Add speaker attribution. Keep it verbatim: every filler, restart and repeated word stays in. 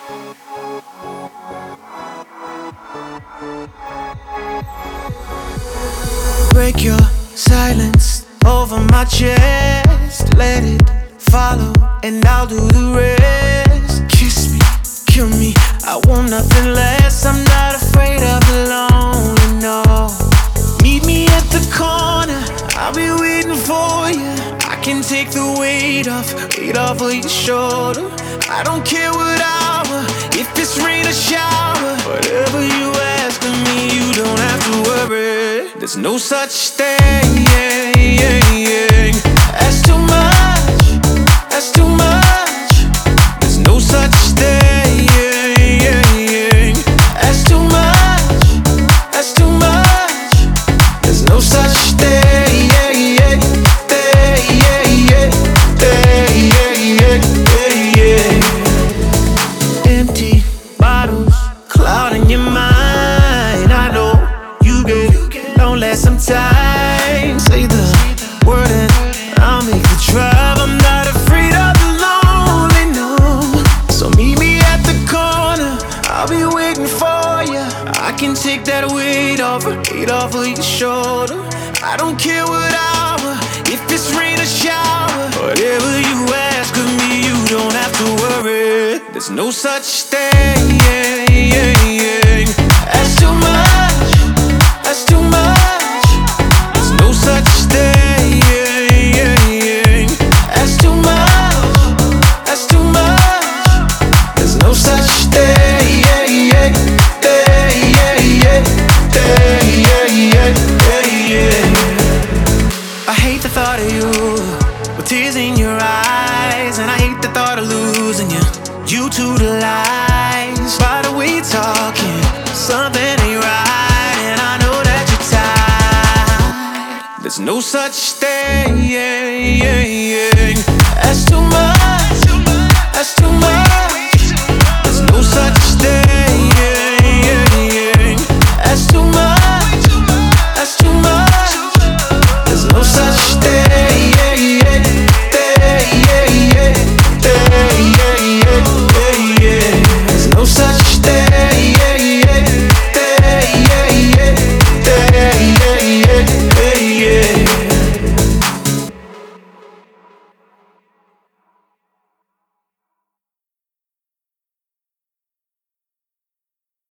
Speaker 1: Break your silence over my chest. Let it follow and I'll do the rest. Kiss me, kill me, I want nothing less. I'm not afraid of the lonely, no. Meet me at the corner, I'll be waiting for you. I can take the weight off, weight off of your shoulder. I don't care what hour, if it's rain or shower. Whatever you ask of me, you don't have to worry. There's no such thing as too much, that's too much. There's no such thing as too much, that's too much. There's no such thing. Empty bottles clouding your mind. I know you get lonely sometimes. Say the word and I'll make the drive. I'm not afraid of the lonely, no. So meet me at the corner, I'll be waiting for you. I can take that weight off, weight off of your shoulder. I don't care what hour, if it's rain or shower. Whatever you ask of me, you don't have to worry. There's no such thing as too much, that's too much. There's no such thing as too much, that's too much. There's no such thing. I hate the thought of you with tears in your eyes, and I hate the thought of losing you. You to the lies. By the way you're talking, something ain't right, and I know that you're tired. There's no such thing